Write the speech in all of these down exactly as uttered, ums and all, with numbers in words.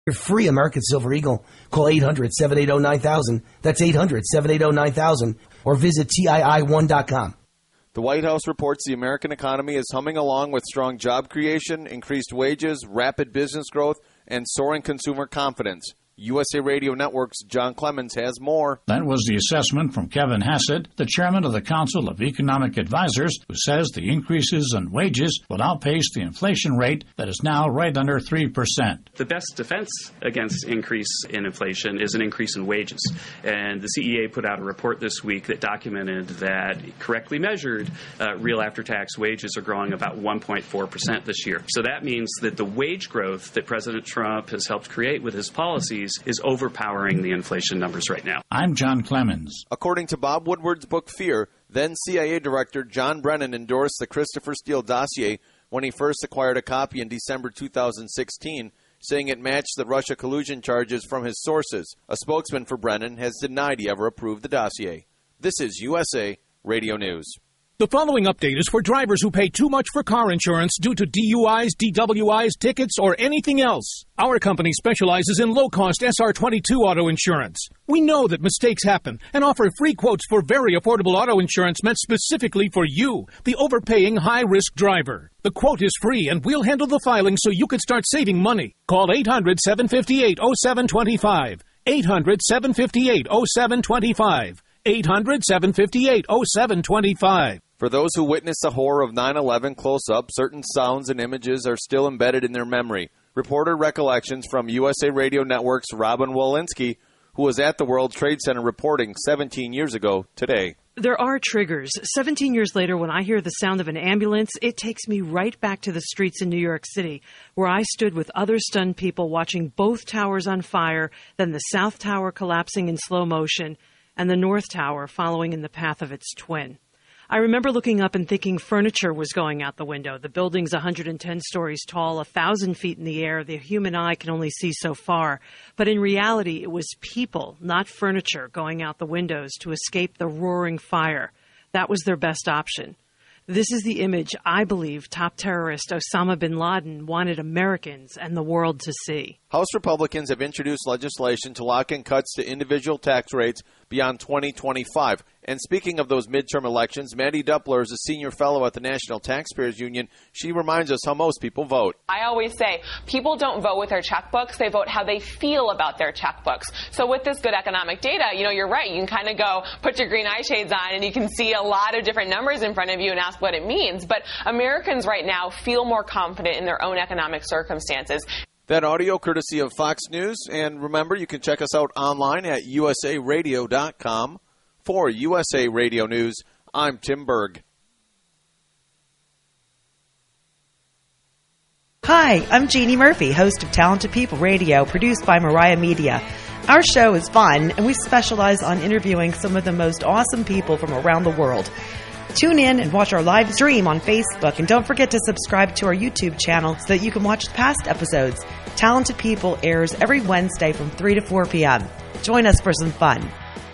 Your free American Silver Eagle. Call eight hundred, seven eight zero, nine thousand. That's eight hundred, seven eight zero, nine thousand. Or visit T I I one dot com. The White House reports the American economy is humming along with strong job creation, increased wages, rapid business growth, and soaring consumer confidence. U S A Radio Network's John Clemens has more. That was the assessment from Kevin Hassett, the chairman of the Council of Economic Advisors, who says the increases in wages will outpace the inflation rate that is now right under three percent. The best defense against increase in inflation is an increase in wages. And the C E A put out a report this week that documented that, correctly measured, uh, real after-tax wages are growing about one point four percent this year. So that means that the wage growth that President Trump has helped create with his policies is overpowering the inflation numbers right now. I'm John Clemens. According to Bob Woodward's book Fear, then C I A Director John Brennan endorsed the Christopher Steele dossier when he first acquired a copy in December two thousand sixteen, saying it matched the Russia collusion charges from his sources. A spokesman for Brennan has denied he ever approved the dossier. This is U S A Radio News. The following update is for drivers who pay too much for car insurance due to D U Is, D W Is, tickets, or anything else. Our company specializes in low-cost S R twenty-two auto insurance. We know that mistakes happen and offer free quotes for very affordable auto insurance meant specifically for you, the overpaying high-risk driver. The quote is free, and we'll handle the filing so you can start saving money. Call eight hundred, seven five eight, oh seven two five. eight hundred, seven five eight, oh seven two five. eight hundred, seven five eight, oh seven two five. For those who witnessed the horror of nine eleven close up, certain sounds and images are still embedded in their memory. Reporter recollections from U S A Radio Network's Robin Walensky, who was at the World Trade Center reporting seventeen years ago today. There are triggers. seventeen years later, when I hear the sound of an ambulance, it takes me right back to the streets in New York City, where I stood with other stunned people watching both towers on fire, then the South Tower collapsing in slow motion, and the North Tower following in the path of its twin. I remember looking up and thinking furniture was going out the window. The building's one hundred ten stories tall, one thousand feet in the air. The human eye can only see so far. But in reality, it was people, not furniture, going out the windows to escape the roaring fire. That was their best option. This is the image I believe top terrorist Osama bin Laden wanted Americans and the world to see. House Republicans have introduced legislation to lock in cuts to individual tax rates beyond twenty twenty-five. And speaking of those midterm elections, Maddie Doppler is a senior fellow at the National Taxpayers Union. She reminds us how most people vote. I always say people don't vote with their checkbooks. They vote how they feel about their checkbooks. So with this good economic data, you know, you're right. You can kind of go put your green eye shades on and you can see a lot of different numbers in front of you and ask what it means. But Americans right now feel more confident in their own economic circumstances. That audio courtesy of Fox News. And remember, you can check us out online at U S A radio dot com. For U S A Radio News, I'm Tim Berg. Hi, I'm Jeannie Murphy, host of Talented People Radio, produced by Mariah Media. Our show is fun, and we specialize on interviewing some of the most awesome people from around the world. Tune in and watch our live stream on Facebook, and don't forget to subscribe to our YouTube channel so that you can watch past episodes. Talented People airs every Wednesday from three to four p.m. Join us for some fun.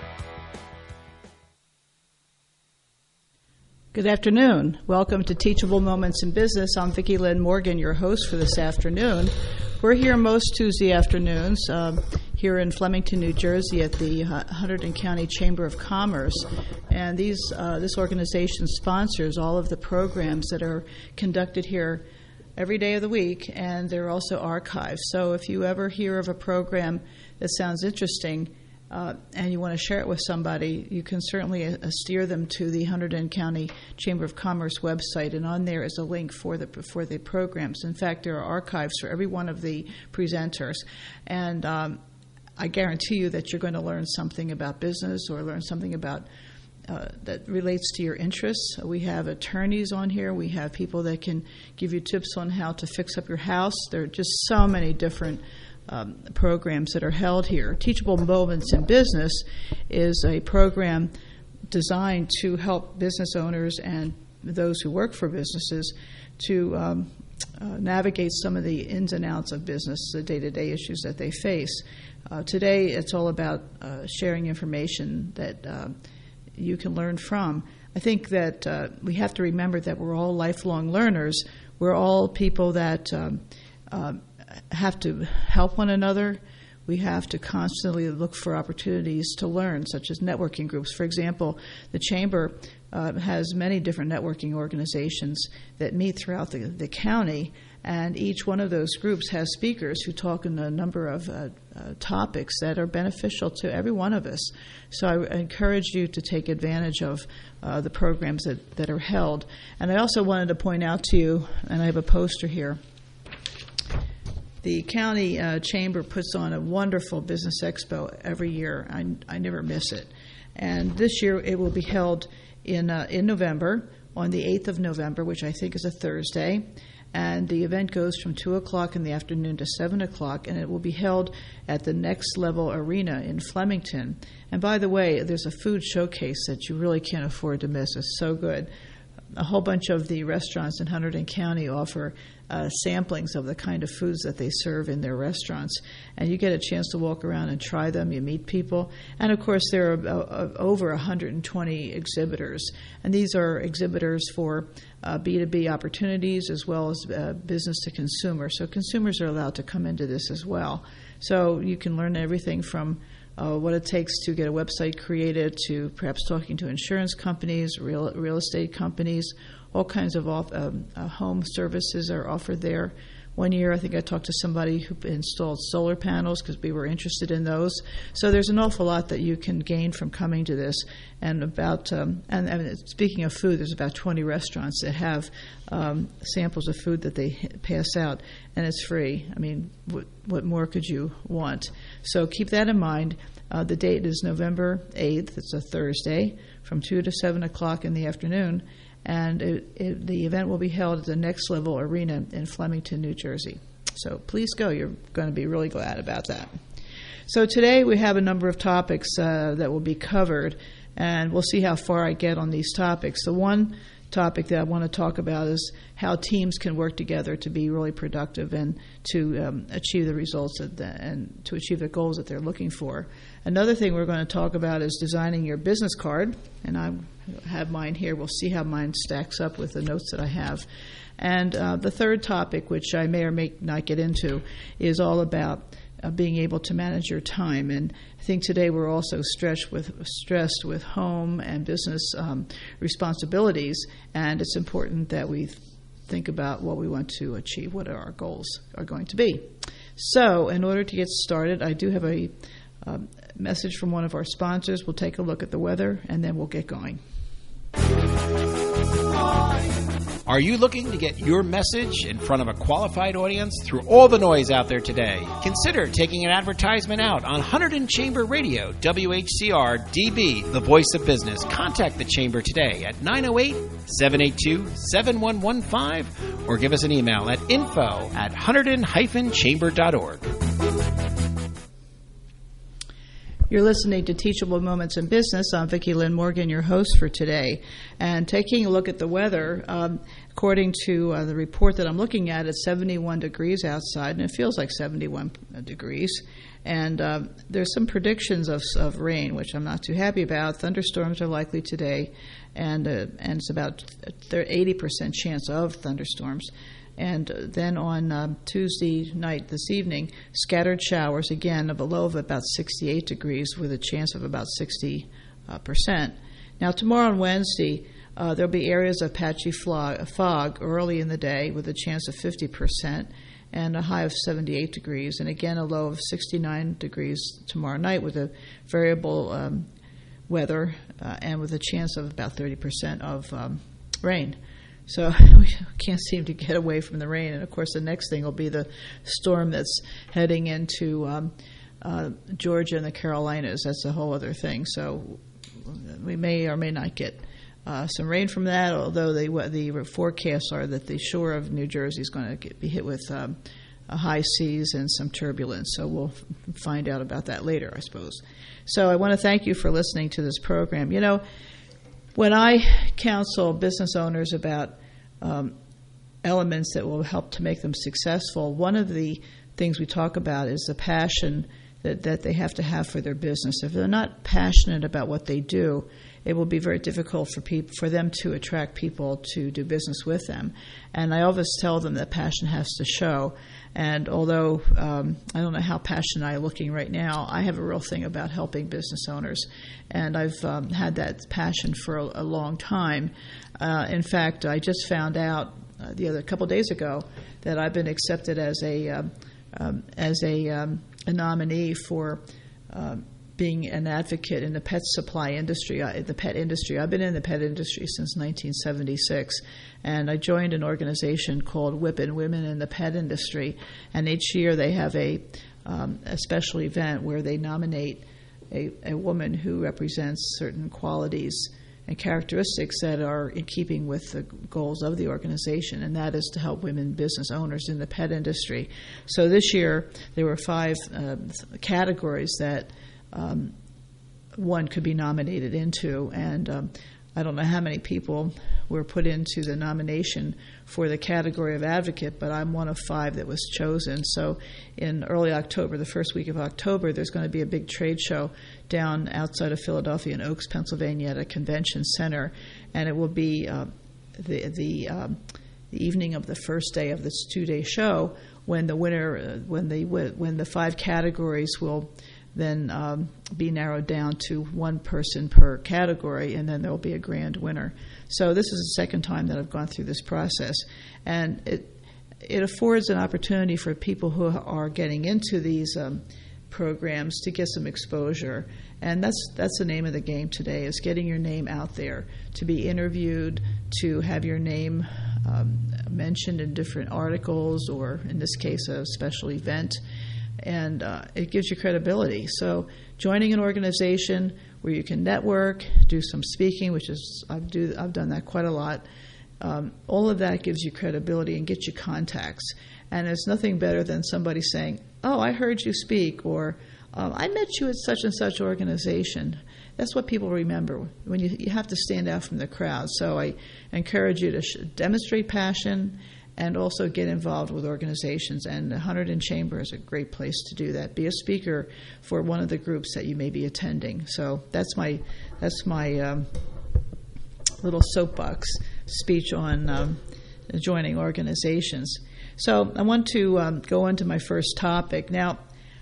Good afternoon. Welcome to Teachable Moments in Business. I'm Vicki Lynn Morgan, your host for this afternoon. We're here most Tuesday afternoons um, here in Flemington, New Jersey at the Hunterdon County Chamber of Commerce. And these uh, this organization sponsors all of the programs that are conducted here every day of the week, and they're also archived. So if you ever hear of a program that sounds interesting, Uh, and you want to share it with somebody, you can certainly uh, steer them to the Hunterdon County Chamber of Commerce website, and on there is a link for the for the programs. In fact, there are archives for every one of the presenters, and um, I guarantee you that you're going to learn something about business or learn something about uh, that relates to your interests. We have attorneys on here. We have people that can give you tips on how to fix up your house. There are just so many different Um, programs that are held here. Teachable Moments in Business is a program designed to help business owners and those who work for businesses to um, uh, navigate some of the ins and outs of business, the day-to-day issues that they face. Uh, today, it's all about uh, sharing information that uh, you can learn from. I think that uh, we have to remember that we're all lifelong learners. We're all people that um, uh, have to help one another. We have to constantly look for opportunities to learn, such as networking groups. For example, the Chamber uh, has many different networking organizations that meet throughout the, the county, and each one of those groups has speakers who talk on a number of uh, uh, topics that are beneficial to every one of us. So I encourage you to take advantage of uh, the programs that, that are held. And I also wanted to point out to you, and I have a poster here, the county uh, chamber puts on a wonderful business expo every year. I, I never miss it. And this year it will be held in uh, in November, on the eighth of November, which I think is a Thursday. And the event goes from two o'clock in the afternoon to seven o'clock, and it will be held at the Next Level Arena in Flemington. And by the way, there's a food showcase that you really can't afford to miss. It's so good. A whole bunch of the restaurants in Hunterdon County offer uh, samplings of the kind of foods that they serve in their restaurants. And you get a chance to walk around and try them. You meet people. And, of course, there are uh, over one hundred twenty exhibitors. And these are exhibitors for uh, B two B opportunities as well as uh, business to consumer. So consumers are allowed to come into this as well. So you can learn everything from Uh, what it takes to get a website created, to perhaps talking to insurance companies, real real estate companies, all kinds of off, um, uh, home services are offered there. One year, I think I talked to somebody who installed solar panels because we were interested in those. So there's an awful lot that you can gain from coming to this. And about um, and, and speaking of food, there's about twenty restaurants that have um, samples of food that they pass out, and it's free. I mean, what, what more could you want? So keep that in mind. Uh, the date is November eighth. It's a Thursday, from two to seven o'clock in the afternoon. And it, it, the event will be held at the Next Level Arena in Flemington, New Jersey. So please go. You're going to be really glad about that. So today we have a number of topics uh, that will be covered, and we'll see how far I get on these topics. The one topic that I want to talk about is how teams can work together to be really productive and to um, achieve the results that the, and to achieve the goals that they're looking for. Another thing we're going to talk about is designing your business card, and I have mine here. We'll see how mine stacks up with the notes that I have. And uh, the third topic, which I may or may not get into, is all about uh, being able to manage your time. And I think today we're also stressed with stressed with home and business um, responsibilities, and it's important that we think about what we want to achieve, what our goals are going to be. So in order to get started, I do have a um, message from one of our sponsors. We'll take a look at the weather, and then we'll get going. Are you looking to get your message in front of a qualified audience through all the noise out there today? Consider taking an advertisement out on Hunterdon Chamber Radio, W H C R D B, the voice of business. Contact the Chamber today at nine oh eight, seven eight two, seven one one five or give us an email at info at hunterdon dash chamber dot org. You're listening to Teachable Moments in Business. I'm Vicki Lynn Morgan, your host for today. And taking a look at the weather, um, according to uh, the report that I'm looking at, it's seventy-one degrees outside, and it feels like seventy-one degrees. And uh, there's some predictions of, of rain, which I'm not too happy about. Thunderstorms are likely today, and uh, and it's about eighty percent chance of thunderstorms. And then on um, Tuesday night, this evening, scattered showers, again, of a low of about sixty-eight degrees with a chance of about sixty percent. Now, tomorrow on Wednesday, uh, there'll be areas of patchy fog early in the day with a chance of fifty percent and a high of seventy-eight degrees. And again, a low of sixty-nine degrees tomorrow night with a variable um, weather uh, and with a chance of about thirty percent of um, rain. So we can't seem to get away from the rain. And, of course, the next thing will be the storm that's heading into um, uh, Georgia and the Carolinas. That's a whole other thing. So we may or may not get uh, some rain from that, although the, the forecasts are that the shore of New Jersey is going to get, be hit with um, high seas and some turbulence. So we'll f- find out about that later, I suppose. So I want to thank you for listening to this program. You know, when I counsel business owners about um, elements that will help to make them successful, one of the things we talk about is the passion that, that they have to have for their business. If they're not passionate about what they do, it will be very difficult for people, for them to attract people to do business with them. And I always tell them that passion has to show. And although um, I don't know how passionate I'm looking right now, I have a real thing about helping business owners. And I've um, had that passion for a, a long time. Uh, in fact, I just found out uh, the other couple days ago that I've been accepted as a um, um, as a, um, a nominee for um, being an advocate in the pet supply industry, uh, the pet industry. I've been in the pet industry since nineteen seventy-six, and I joined an organization called W I P N, Women in the Pet Industry, and each year they have a, um, a special event where they nominate a, a woman who represents certain qualities and characteristics that are in keeping with the goals of the organization, and that is to help women business owners in the pet industry. So this year there were five uh, categories that Um, one could be nominated into, and um, I don't know how many people were put into the nomination for the category of advocate, but I'm one of five that was chosen. So in early October, the first week of October, there's going to be a big trade show down outside of Philadelphia in Oaks, Pennsylvania at a convention center, and it will be uh, the, the, um, the evening of the first day of this two-day show when the winner, uh, when the when the five categories will then um, be narrowed down to one person per category, and then there will be a grand winner. So this is the second time that I've gone through this process, and it it affords an opportunity for people who are getting into these um, programs to get some exposure, and that's that's the name of the game today, is getting your name out there, to be interviewed, to have your name um, mentioned in different articles, or in this case a special event. And uh, it gives you credibility. So joining an organization where you can network, do some speaking, which is I've do I've done that quite a lot. Um, all of that gives you credibility and gets you contacts. And there's nothing better than somebody saying, "Oh, I heard you speak," or um, "I met you at such and such organization." That's what people remember when you you have to stand out from the crowd. So I encourage you to sh- demonstrate passion, and also get involved with organizations. And the Hunterdon Chamber is a great place to do that. Be a speaker for one of the groups that you may be attending. So that's my that's my um, little soapbox speech on um, joining organizations. So I want to um, go into my first topic. Now,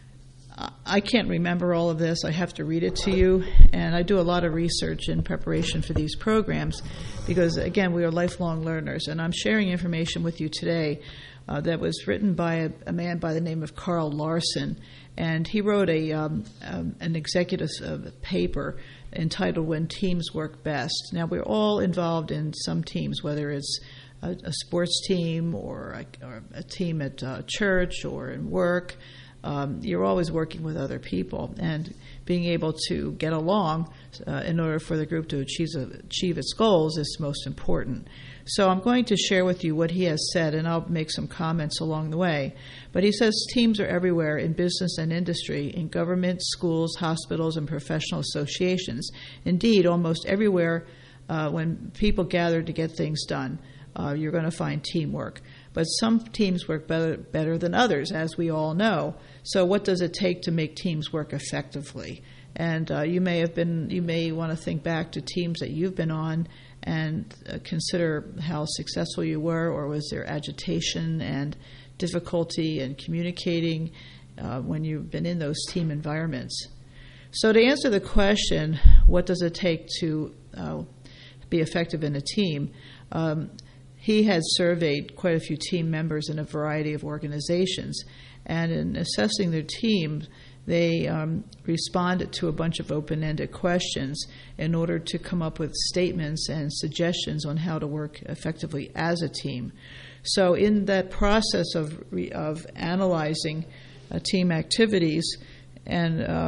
I can't remember all of this. I have to read it to you, and I do a lot of research in preparation for these programs because, again, we are lifelong learners, and I'm sharing information with you today uh, that was written by a, a man by the name of Carl Larson, and he wrote a um, um, an executive uh, paper entitled "When Teams Work Best." Now, we're all involved in some teams, whether it's a, a sports team or a, or a team at uh, church or in work. Um, you're always working with other people, and being able to get along uh, in order for the group to achieve, achieve its goals is most important. So I'm going to share with you what he has said, and I'll make some comments along the way. But he says teams are everywhere in business and industry, in government, schools, hospitals, and professional associations. Indeed, almost everywhere uh, when people gather to get things done, uh, you're going to find teamwork. But some teams work better, better than others, as we all know. So what does it take to make teams work effectively? And uh, you may have been, you may want to think back to teams that you've been on and uh, consider how successful you were, or was there agitation and difficulty in communicating uh, when you've been in those team environments? So to answer the question, what does it take to uh, be effective in a team? Um, He has surveyed quite a few team members in a variety of organizations, and in assessing their team, they um, responded to a bunch of open-ended questions in order to come up with statements and suggestions on how to work effectively as a team. So in that process of, of analyzing uh, team activities and uh,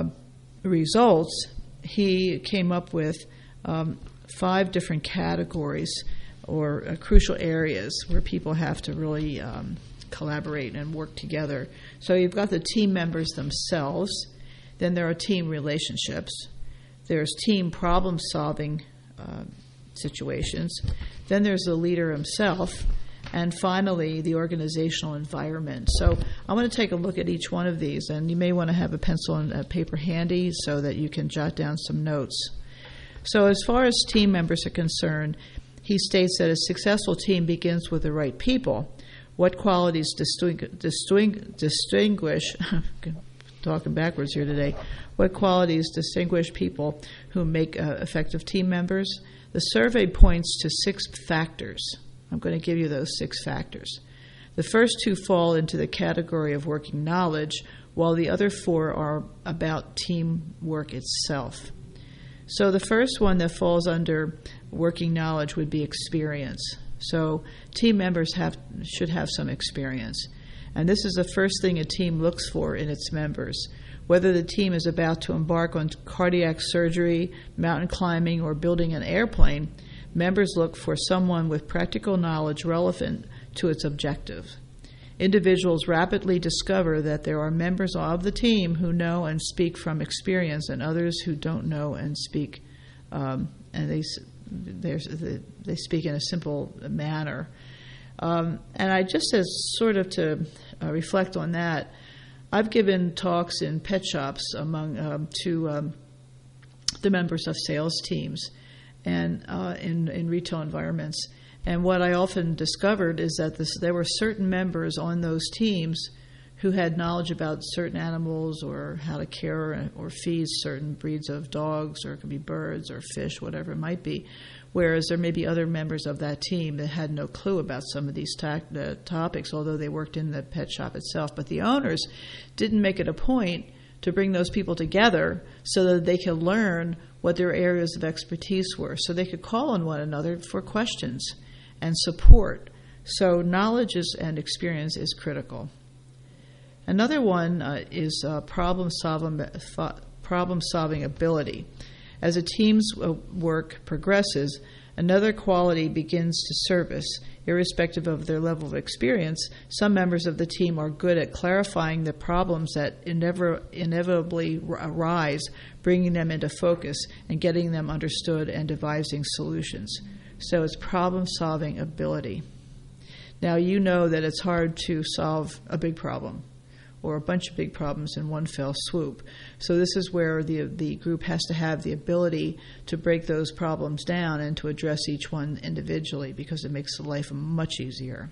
results, he came up with um, five different categories or uh, crucial areas where people have to really um, collaborate and work together. So you've got the team members themselves, then there are team relationships, there's team problem-solving uh, situations, then there's the leader himself, And finally, the organizational environment. So I want to take a look at each one of these, and you may want to have a pencil and a paper handy so that you can jot down some notes. So as far as team members are concerned, he states that a successful team begins with the right people. What qualities distingu- distingu- distinguish, talking backwards here today, what qualities distinguish people who make uh, effective team members? The survey points to six factors. I'm going to give you those six factors. The first two fall into the category of working knowledge, while the other four are about teamwork itself. So the first one that falls under working knowledge would be experience. So team members have should have some experience. And this is the first thing a team looks for in its members. Whether the team is about to embark on cardiac surgery, mountain climbing, or building an airplane, members look for someone with practical knowledge relevant to its objective. Individuals rapidly discover that there are members of the team who know and speak from experience, and others who don't know and speak, um, and they they speak in a simple manner. Um, and I just as sort of to uh, reflect on that, I've given talks in pet shops among um, to um, the members of sales teams and uh, in, in retail environments. And what I often discovered is that this, there were certain members on those teams who had knowledge about certain animals or how to care or feed certain breeds of dogs, or it could be birds or fish, whatever it might be, whereas there may be other members of that team that had no clue about some of these ta- uh, topics, although they worked in the pet shop itself. But the owners didn't make it a point to bring those people together so that they could learn what their areas of expertise were, so they could call on one another for questions and support. So knowledge is, and experience is critical. Another one uh, is uh, problem solving, problem solving ability. As a team's uh, work progresses, another quality begins to surface. Irrespective of their level of experience, some members of the team are good at clarifying the problems that inever, inevitably arise, bringing them into focus and getting them understood and devising solutions. So it's problem-solving ability. Now, you know that it's hard to solve a big problem or a bunch of big problems in one fell swoop. So this is where the the group has to have the ability to break those problems down and to address each one individually, because it makes life much easier.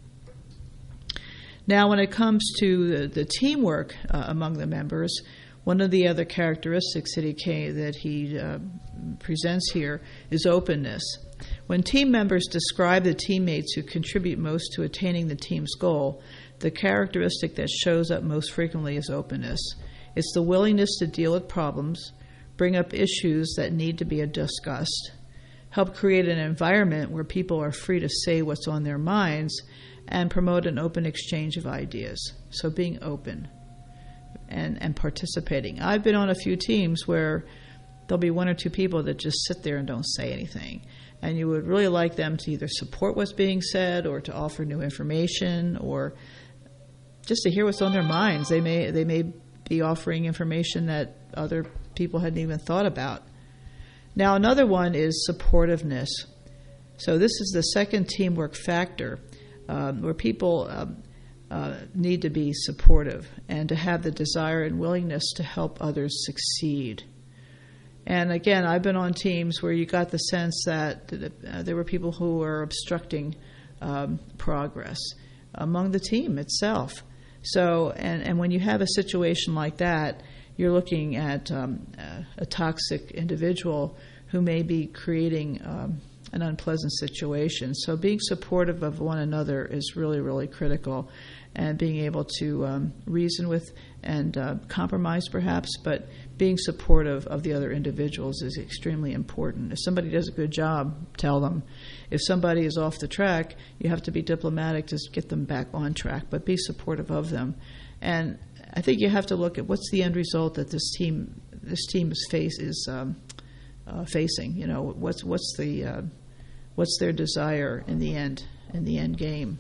Now, when it comes to the, the teamwork uh, among the members, one of the other characteristics that he came, that he uh, presents here is openness. When team members describe the teammates who contribute most to attaining the team's goal, the characteristic that shows up most frequently is openness. It's the willingness to deal with problems, bring up issues that need to be discussed, help create an environment where people are free to say what's on their minds, and promote an open exchange of ideas. So being open and, and participating. I've been on a few teams where there'll be one or two people that just sit there and don't say anything. And you would really like them to either support what's being said or to offer new information or just to hear what's on their minds. They may they may be offering information that other people hadn't even thought about. Now, another one is supportiveness. So this is the second teamwork factor, um, where people um, uh, need to be supportive and to have the desire and willingness to help others succeed. And again, I've been on teams where you got the sense that uh, there were people who were obstructing um, progress among the team itself. So, and, and when you have a situation like that, you're looking at um, a, a toxic individual who may be creating um, an unpleasant situation. So being supportive of one another is really, really critical, and being able to um, reason with and uh, compromise perhaps, but being supportive of the other individuals is extremely important. If somebody does a good job, tell them. If somebody is off the track, you have to be diplomatic to get them back on track, but be supportive of them. And I think you have to look at what's the end result that this team this team is face is um, uh, facing. You know, what's what's the uh, what's their desire in the end in the end game.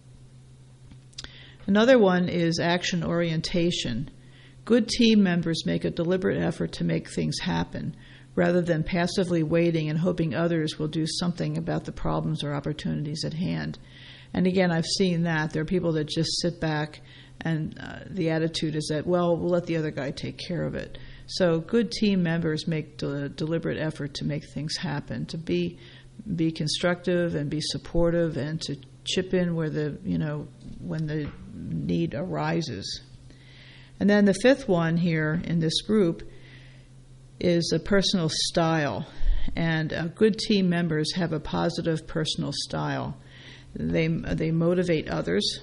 Another one is action orientation. Good team members make a deliberate effort to make things happen, rather than passively waiting and hoping others will do something about the problems or opportunities at hand. And again, I've seen that. There are people that just sit back, and uh, the attitude is that, well, we'll let the other guy take care of it. So good team members make de- deliberate effort to make things happen, to be be constructive and be supportive, and to chip in where the you know when the need arises. And then the fifth one here in this group is a personal style, and uh, good team members have a positive personal style. They they motivate others.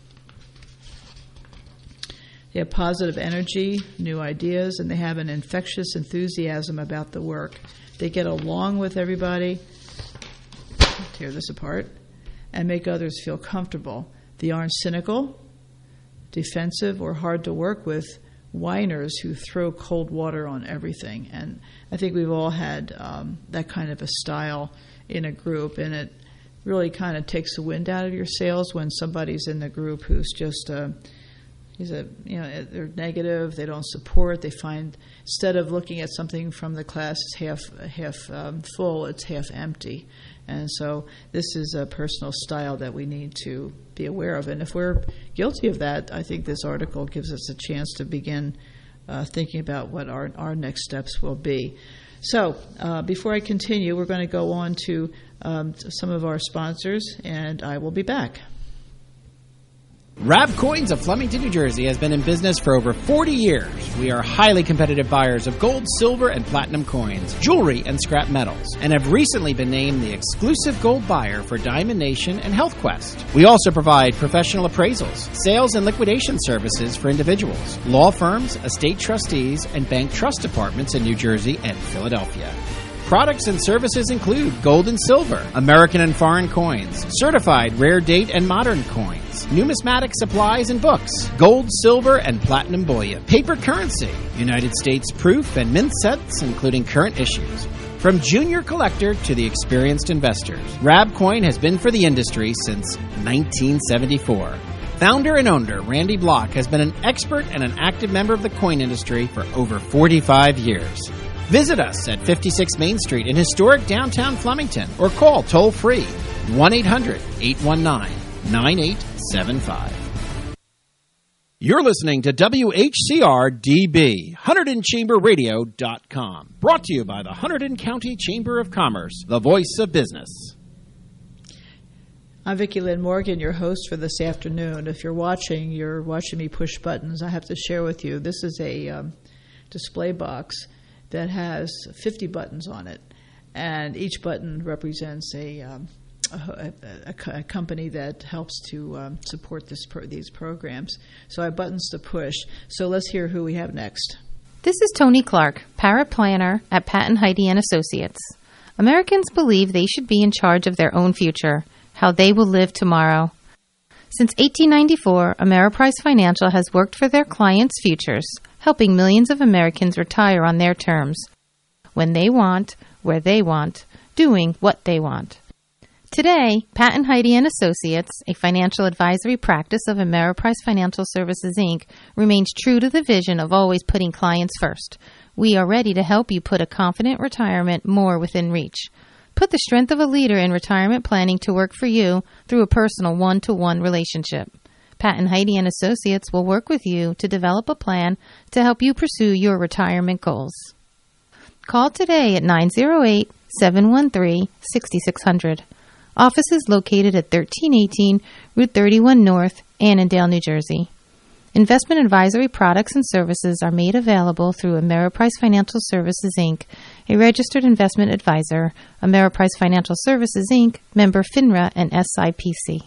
They have positive energy, new ideas, and they have an infectious enthusiasm about the work. They get along with everybody, tear this apart, and make others feel comfortable. They aren't cynical, defensive, or hard to work with whiners who throw cold water on everything. And I think we've all had um, that kind of a style in a group, and it really kind of takes the wind out of your sails when somebody's in the group who's just uh, he's a you know they're negative, they don't support, they find instead of looking at something from the class as half half um, full, it's half empty. And so this is a personal style that we need to be aware of. And if we're guilty of that, I think this article gives us a chance to begin uh, thinking about what our, our next steps will be. So uh, before I continue, we're going to go on to um, some of our sponsors, and I will be back. Rab Coins of Flemington, New Jersey has been in business for over forty years. We are highly competitive buyers of gold, silver, and platinum coins, jewelry, and scrap metals, and have recently been named the exclusive gold buyer for Diamond Nation and Health Quest. We also provide professional appraisals, sales and liquidation services for individuals, law firms, estate trustees, and bank trust departments in New Jersey and Philadelphia. Products and services include gold and silver, American and foreign coins, certified rare date and modern coins, numismatic supplies and books, gold, silver, and platinum bullion, paper currency, United States proof and mint sets, including current issues. From junior collector to the experienced investors, Rabcoin has been for the industry since nineteen seventy-four. Founder and owner Randy Block has been an expert and an active member of the coin industry for over forty-five years. Visit us at fifty-six Main Street in historic downtown Flemington, or call toll-free one eight hundred eight one nine nine eight seven five. You're listening to W H C R D B, Hunterdon Chamber Radio dot com, brought to you by the Hunterdon County Chamber of Commerce, the voice of business. I'm Vicki Lynn Morgan, your host for this afternoon. If you're watching, you're watching me push buttons. I have to share with you, this is a um, display box that has fifty buttons on it, and each button represents a um, a, a, a company that helps to um, support this pro- these programs. So I have buttons to push. So let's hear who we have next. This is Tony Clark, paraplanner at Patton Heidi and Associates. Americans believe they should be in charge of their own future, how they will live tomorrow. Since eighteen ninety-four, Ameriprise Financial has worked for their clients' futures, helping millions of Americans retire on their terms, when they want, where they want, doing what they want. Today, Patton Heidi and Associates, a financial advisory practice of Ameriprise Financial Services, Incorporated, remains true to the vision of always putting clients first. We are ready to help you put a confident retirement more within reach. Put the strength of a leader in retirement planning to work for you through a personal one-to-one relationship. Patton Heidi and Associates will work with you to develop a plan to help you pursue your retirement goals. Call today at nine oh eight, seven one three, six six zero zero. Office is located at thirteen eighteen Route thirty-one North, Annandale, New Jersey. Investment advisory products and services are made available through Ameriprise Financial Services, Incorporated, a registered investment advisor, Ameriprise Financial Services, Incorporated, member FINRA and S I P C.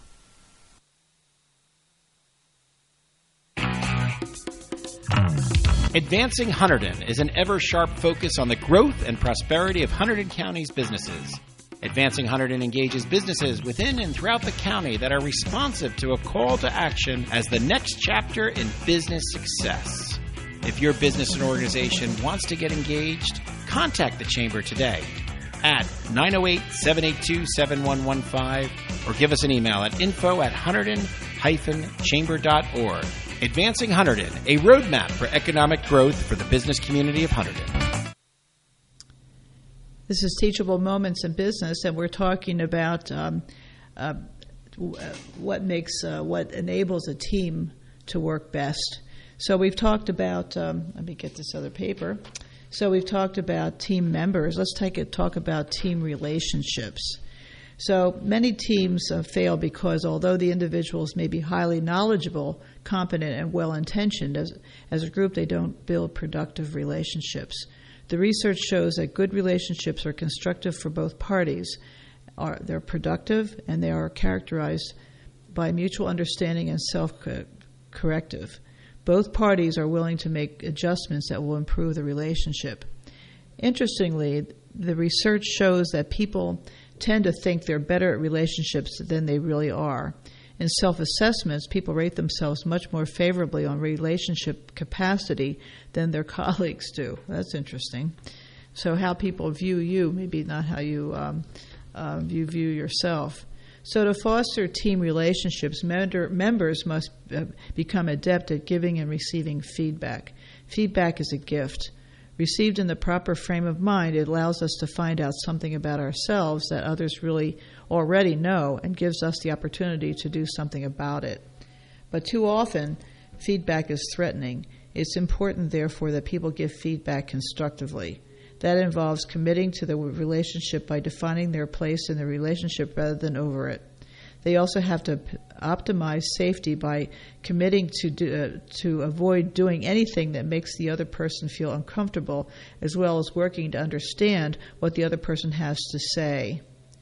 Advancing Hunterdon is an ever-sharp focus on the growth and prosperity of Hunterdon County's businesses. Advancing Hunterdon engages businesses within and throughout the county that are responsive to a call to action as the next chapter in business success. If your business and organization wants to get engaged, contact the Chamber today at nine oh eight, seven eight two, seven one one five or give us an email at info at hunterdon dash chamber dot org. Advancing Hunterdon, a roadmap for economic growth for the business community of Hunterdon. This is Teachable Moments in Business, and we're talking about um, uh, what makes uh, what enables a team to work best. So we've talked about. Um, let me get this other paper. So we've talked about team members. Let's take a talk about team relationships. So many teams uh, fail because although the individuals may be highly knowledgeable, competent, and well-intentioned, as, as a group they don't build productive relationships. The research shows that good relationships are constructive for both parties. Are, they're productive, and they are characterized by mutual understanding and self-corrective. Both parties are willing to make adjustments that will improve the relationship. Interestingly, the research shows that people tend to think they're better at relationships than they really are. In self-assessments, people rate themselves much more favorably on relationship capacity than their colleagues do. That's interesting. So how people view you, maybe not how you um, uh, you view yourself. So to foster team relationships, member, members must uh, become adept at giving and receiving feedback. Feedback is a gift. Received in the proper frame of mind, it allows us to find out something about ourselves that others really already know and gives us the opportunity to do something about it. But too often, feedback is threatening. It's important, therefore, that people give feedback constructively. That involves committing to the relationship by defining their place in the relationship rather than over it. They also have to p- optimize safety by committing to do, uh, to avoid doing anything that makes the other person feel uncomfortable, as well as working to understand what the other person has to say.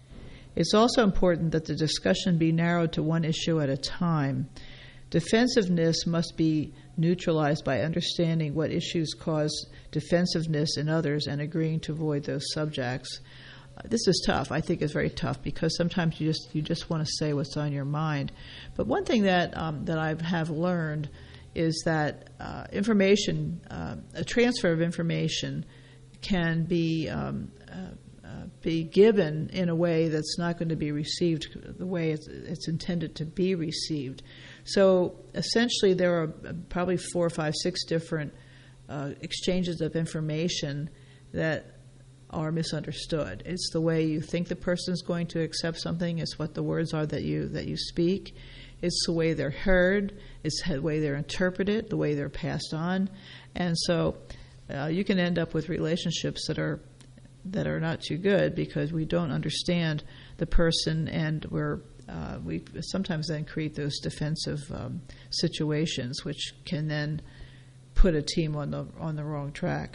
It's also important that the discussion be narrowed to one issue at a time. Defensiveness must be neutralized by understanding what issues cause defensiveness in others and agreeing to avoid those subjects. This is tough. I think it's very tough because sometimes you just you just want to say what's on your mind. But one thing that um, that I have learned is that uh, information, uh, a transfer of information, can be um, uh, uh, be given in a way that's not going to be received the way it's, it's intended to be received. So essentially, there are probably four, five, six different uh, exchanges of information that are misunderstood. It's the way you think the person's going to accept something. It's what the words are that you that you speak. It's the way they're heard. It's the way they're interpreted, the way they're passed on. And so uh, you can end up with relationships that are that are not too good because we don't understand the person, and we're uh, we sometimes then create those defensive um, situations, which can then put a team on the on the wrong track.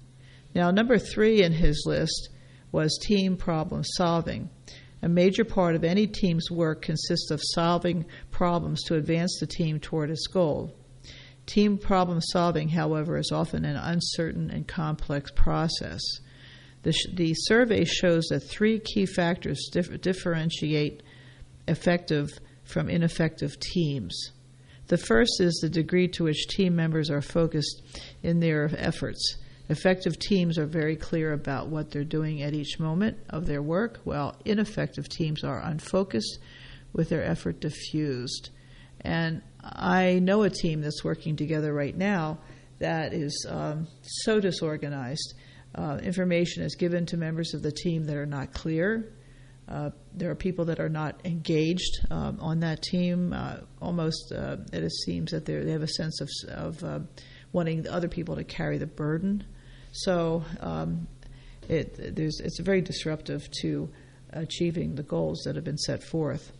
Now, number three in his list was team problem solving. A major part of any team's work consists of solving problems to advance the team toward its goal. Team problem solving, however, is often an uncertain and complex process. The, sh- the survey shows that three key factors dif- differentiate effective from ineffective teams. The first is the degree to which team members are focused in their efforts. Effective teams are very clear about what they're doing at each moment of their work, while ineffective teams are unfocused with their effort diffused. And I know a team that's working together right now that is um, so disorganized. Uh, information is given to members of the team that are not clear. Uh, there are people that are not engaged um, on that team. Uh, almost, uh, it seems that they have a sense of, of uh, wanting other people to carry the burden. So um, it, there's, it's very disruptive to achieving the goals that have been set forth.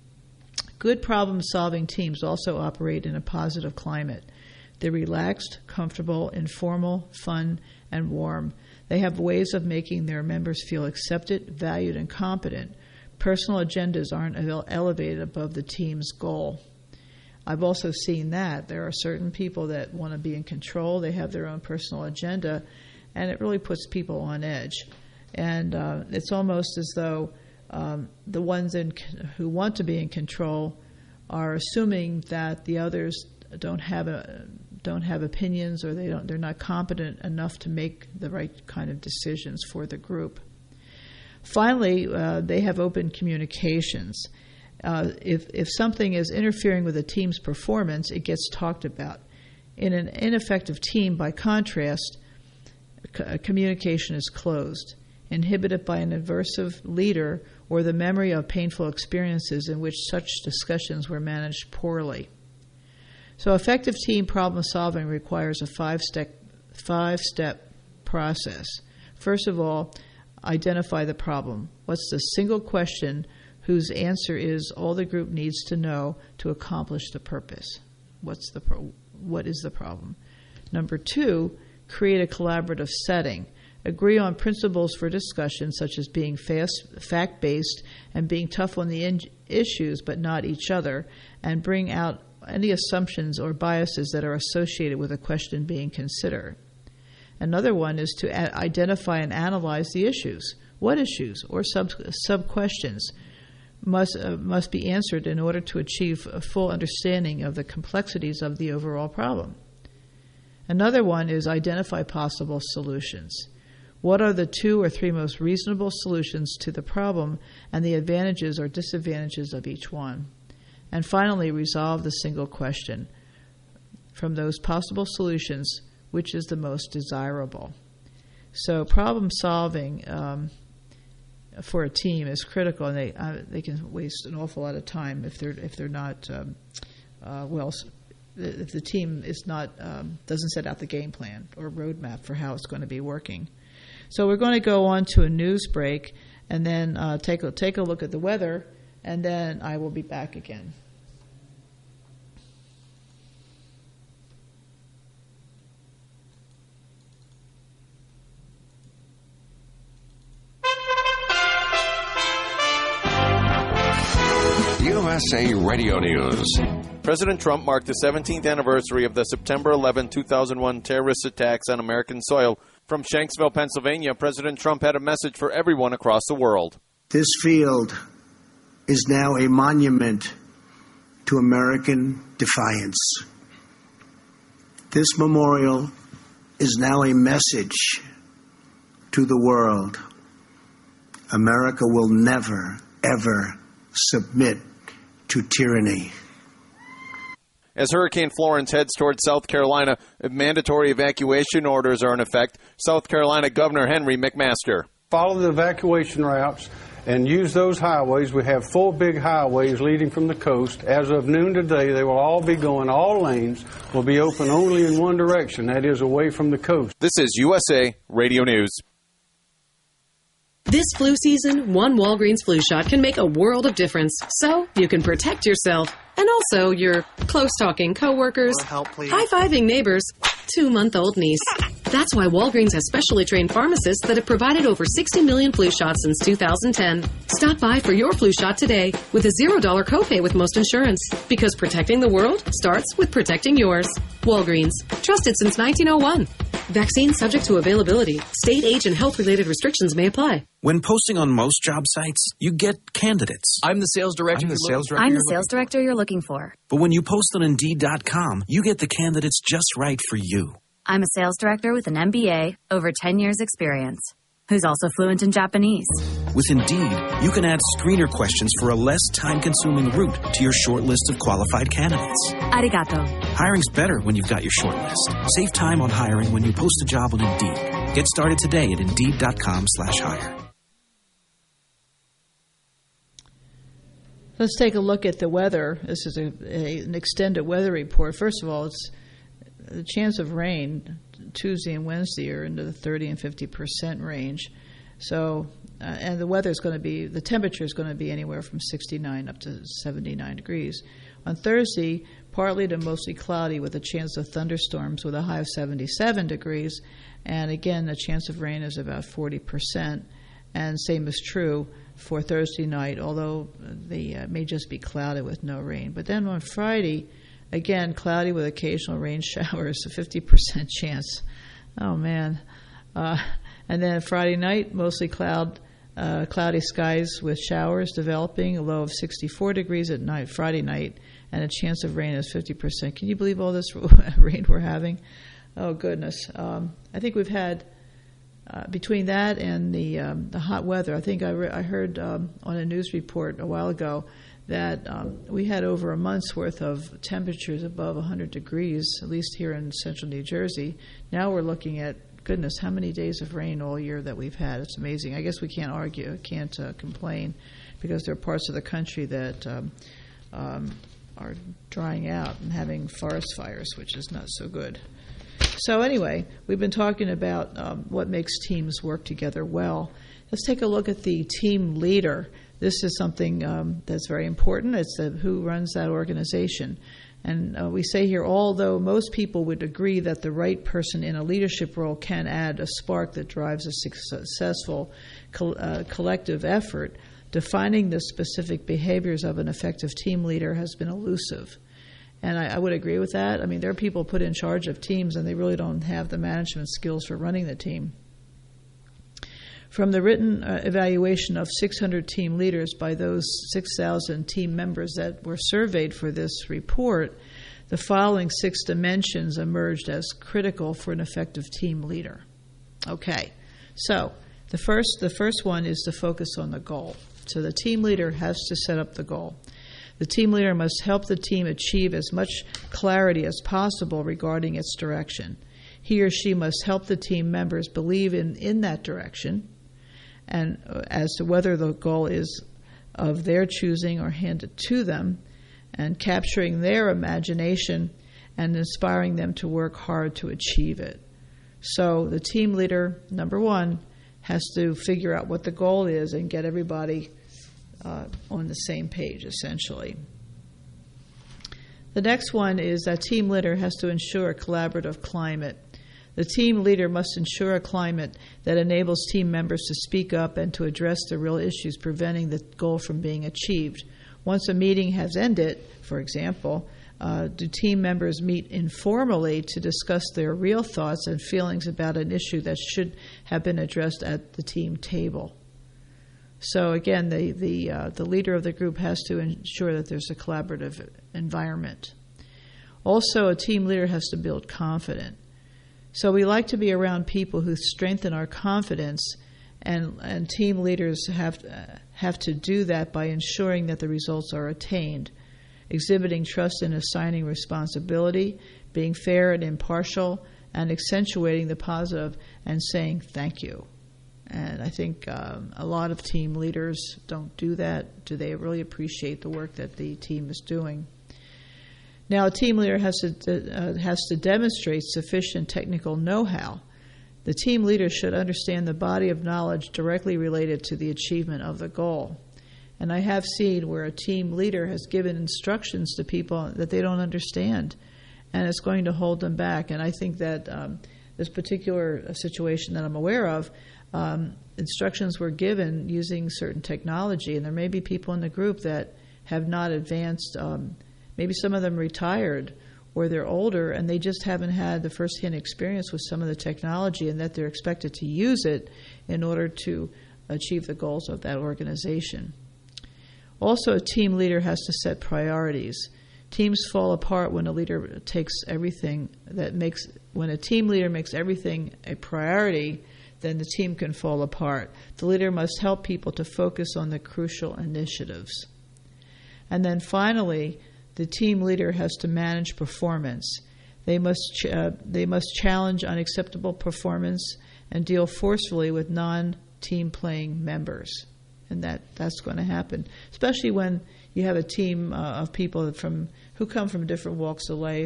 Good problem-solving teams also operate in a positive climate. They're relaxed, comfortable, informal, fun, and warm. They have ways of making their members feel accepted, valued, and competent. Personal agendas aren't elevated above the team's goal. I've also seen that. There are certain people that want to be in control. They have their own personal agenda, and it really puts people on edge. And uh, it's almost as though um, the ones in, who want to be in control are assuming that the others don't have a, don't have opinions, or they don't they're not competent enough to make the right kind of decisions for the group. Finally, uh, they have open communications. Uh, if, if something is interfering with a team's performance, it gets talked about. In an ineffective team, by contrast, c- communication is closed. Inhibited by an aversive leader or the memory of painful experiences in which such discussions were managed poorly. So effective team problem solving requires a five-step, five-step process. First of all, identify the problem. What's the single question whose answer is all the group needs to know to accomplish the purpose? What's the pro- what is the problem? Number two, create a collaborative setting. Agree on principles for discussion, such as being fast, fact-based and being tough on the in- issues but not each other, and bring out any assumptions or biases that are associated with a question being considered. Another one is to a- identify and analyze the issues. What issues or sub sub-questions must, uh, must be answered in order to achieve a full understanding of the complexities of the overall problem? Another one is identify possible solutions. What are the two or three most reasonable solutions to the problem and the advantages or disadvantages of each one? And finally, resolve the single question. From those possible solutions, which is the most desirable? So problem solving um, for a team is critical, and they uh, they can waste an awful lot of time if they're if they're not um, uh, well if the team is not um, doesn't set out the game plan or roadmap for how it's going to be working. So we're going to go on to a news break, and then uh, take a take a look at the weather, and then I will be back again. U S A Radio News. President Trump marked the seventeenth anniversary of the September eleventh, two thousand one terrorist attacks on American soil. From Shanksville, Pennsylvania, President Trump had a message for everyone across the world. This field is now a monument to American defiance. This memorial is now a message to the world. America will never, ever submit to tyranny. As Hurricane Florence heads towards South Carolina, mandatory evacuation orders are in effect. South Carolina Governor Henry McMaster. Follow the evacuation routes and use those highways. We have four big highways leading from the coast. As of noon today, they will all be going, all lanes will be open only in one direction, that is away from the coast. This is U S A Radio News. This flu season, one Walgreens flu shot can make a world of difference. So you can protect yourself and also your close-talking coworkers, high-fiving neighbors, two-month-old niece. That's why Walgreens has specially trained pharmacists that have provided over sixty million flu shots since two thousand ten. Stop by for your flu shot today with a zero dollar copay with most insurance. Because protecting the world starts with protecting yours. Walgreens. Trusted since nineteen oh one. Vaccine subject to availability. State, age, and health-related restrictions may apply. When posting on most job sites, you get candidates. I'm the sales director. I'm the sales director. I'm the sales director you're looking for. But when you post on Indeed dot com, you get the candidates just right for you. I'm a sales director with an M B A, over ten years experience, who's also fluent in Japanese. With Indeed, you can add screener questions for a less time-consuming route to your short list of qualified candidates. Arigato. Hiring's better when you've got your short list. Save time on hiring when you post a job on Indeed. Get started today at Indeed dot com slash hire. Let's take a look at the weather. This is a, a, an extended weather report. First of all, it's the chance of rain Tuesday and Wednesday are into the thirty and fifty percent range. So, uh, and the weather is going to be, the temperature is going to be anywhere from sixty-nine up to seventy-nine degrees. On Thursday, partly to mostly cloudy with a chance of thunderstorms with a high of seventy-seven degrees. And again, the chance of rain is about forty percent. And same is true for Thursday night, although they uh, may just be clouded with no rain. But then on Friday, again, cloudy with occasional rain showers, a fifty percent chance. Oh, man. Uh, and then Friday night, mostly cloud, uh, cloudy skies with showers developing, a low of sixty-four degrees at night, Friday night, and a chance of rain is fifty percent. Can you believe all this rain we're having? Oh, goodness. Um, I think we've had, uh, between that and the um, the hot weather, I think I, re- I heard um, on a news report a while ago that um, we had over a month's worth of temperatures above one hundred degrees, at least here in central New Jersey. Now we're looking at, goodness, how many days of rain all year that we've had. It's amazing. I guess we can't argue, can't uh, complain. because there are parts of the country that um, um, are drying out and having forest fires, which is not so good. So anyway, we've been talking about um, what makes teams work together well. Let's take a look at the team leader. This is something um, that's very important. It's the, who runs that organization. And uh, we say here, although most people would agree that the right person in a leadership role can add a spark that drives a successful co- uh, collective effort, defining the specific behaviors of an effective team leader has been elusive. And I, I would agree with that. I mean, there are people put in charge of teams, and they really don't have the management skills for running the team. From the written uh, evaluation of six hundred team leaders by those six thousand team members that were surveyed for this report, the following six dimensions emerged as critical for an effective team leader. Okay, so the first, the first one is to focus on the goal. So the team leader has to set up the goal. The team leader must help the team achieve as much clarity as possible regarding its direction. He or she must help the team members believe in, in that direction, and as to whether the goal is of their choosing or handed to them, and capturing their imagination and inspiring them to work hard to achieve it. So the team leader, number one, has to figure out what the goal is and get everybody uh, on the same page, essentially. The next one is that team leader has to ensure a collaborative climate. The team leader must ensure a climate that enables team members to speak up and to address the real issues preventing the goal from being achieved. Once a meeting has ended, for example, uh, do team members meet informally to discuss their real thoughts and feelings about an issue that should have been addressed at the team table? So again, the the, uh, the leader of the group has to ensure that there's a collaborative environment. Also, a team leader has to build confidence. So we like to be around people who strengthen our confidence, and, and team leaders have, uh, have to do that by ensuring that the results are attained, exhibiting trust and assigning responsibility, being fair and impartial, and accentuating the positive and saying thank you. And I think um, a lot of team leaders don't do that. Do they really appreciate the work that the team is doing? Now, a team leader has to uh, has to demonstrate sufficient technical know-how. The team leader should understand the body of knowledge directly related to the achievement of the goal. And I have seen where a team leader has given instructions to people that they don't understand, and it's going to hold them back. And I think that um, this particular situation that I'm aware of, um, instructions were given using certain technology, and there may be people in the group that have not advanced. Um, maybe some of them retired, or they're older, and they just haven't had the first-hand experience with some of the technology, and that they're expected to use it in order to achieve the goals of that organization. Also, a team leader has to set priorities. Teams fall apart when a leader takes everything that makes, when a team leader makes everything a priority, then the team can fall apart. The leader must help people to focus on the crucial initiatives. And then finally, the team leader has to manage performance. They must ch- uh, they must challenge unacceptable performance and deal forcefully with non-team playing members. And that, that's going to happen, especially when you have a team uh, of people from who come from different walks of life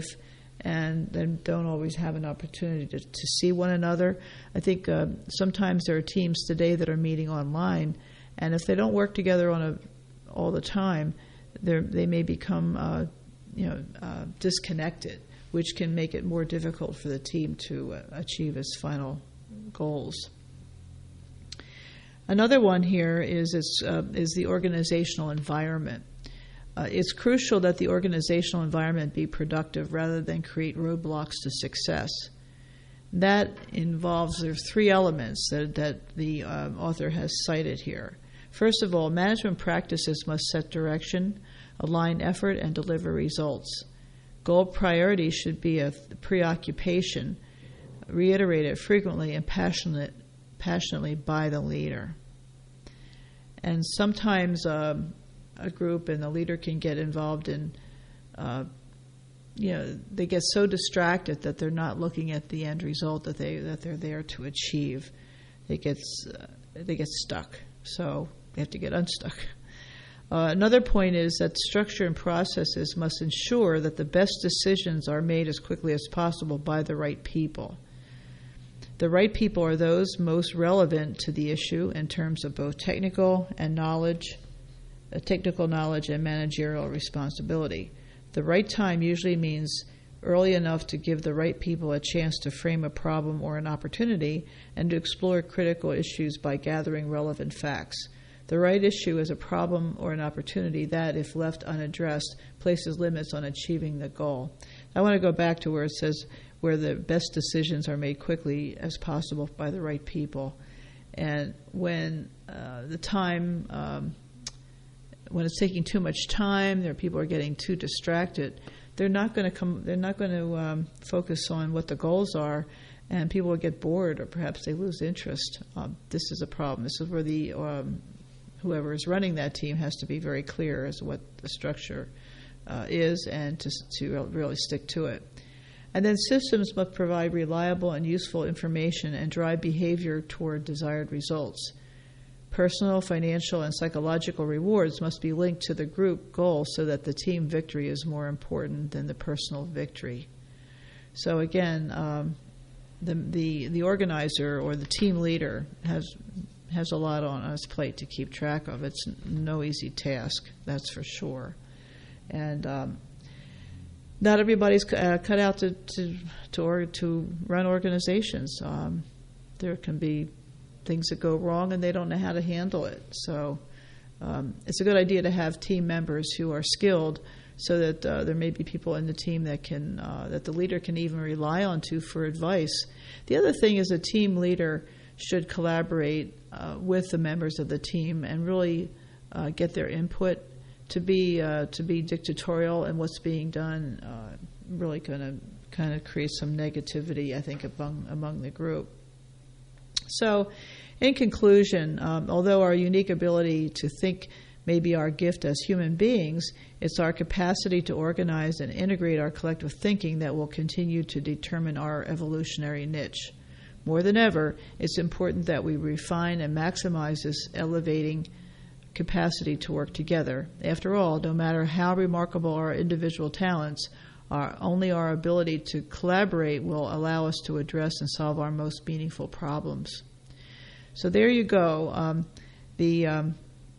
and then don't always have an opportunity to, to see one another. I think uh, sometimes there are teams today that are meeting online, and if they don't work together on a all the time, they may become uh, you know, uh, disconnected, which can make it more difficult for the team to uh, achieve its final goals. Another one here is it's, uh, is the organizational environment. Uh, it's crucial that the organizational environment be productive rather than create roadblocks to success. That involves, there are three elements that, that the uh, author has cited here. First of all, management practices must set direction, align effort, and deliver results. Goal priorities should be a preoccupation, reiterated frequently and passionate, passionately by the leader. And sometimes um, a group and the leader can get involved in, uh, you know, they get so distracted that they're not looking at the end result that they that they're there to achieve. They get uh, they get stuck. So they have to get unstuck. Uh, another point is that structure and processes must ensure that the best decisions are made as quickly as possible by the right people. The right people are those most relevant to the issue in terms of both technical and knowledge, uh, technical knowledge and managerial responsibility. The right time usually means early enough to give the right people a chance to frame a problem or an opportunity and to explore critical issues by gathering relevant facts. The right issue is a problem or an opportunity that, if left unaddressed, places limits on achieving the goal. I want to go back to where it says where the best decisions are made quickly as possible by the right people. And when uh, the time, um, when it's taking too much time, there people are getting too distracted, they're not going to come. They're not going to um, focus on what the goals are, and people will get bored, or perhaps they lose interest. Um, this is a problem. This is where the um, whoever is running that team has to be very clear as to what the structure uh, is, and to to really stick to it. And then systems must provide reliable and useful information and drive behavior toward desired results. Personal, financial, and psychological rewards must be linked to the group goal so that the team victory is more important than the personal victory. So again, um, the, the the organizer or the team leader has has a lot on his plate to keep track of. It's no easy task, that's for sure. And um, not everybody's uh, cut out to to to, or, to run organizations. Um, there can be things that go wrong and they don't know how to handle it. So um, it's a good idea to have team members who are skilled, so that uh, there may be people in the team that can uh, that the leader can even rely on to for advice. The other thing is a team leader should collaborate uh, with the members of the team and really uh, get their input. To be uh, to be dictatorial in what's being done uh, really going to kind of create some negativity, I think, among among the group. So, in conclusion, um, although our unique ability to think may be our gift as human beings, it's our capacity to organize and integrate our collective thinking that will continue to determine our evolutionary niche. More than ever, it's important that we refine and maximize this elevating capacity to work together. After all, no matter how remarkable our individual talents, our, only our ability to collaborate will allow us to address and solve our most meaningful problems. So there you go. Um, the um,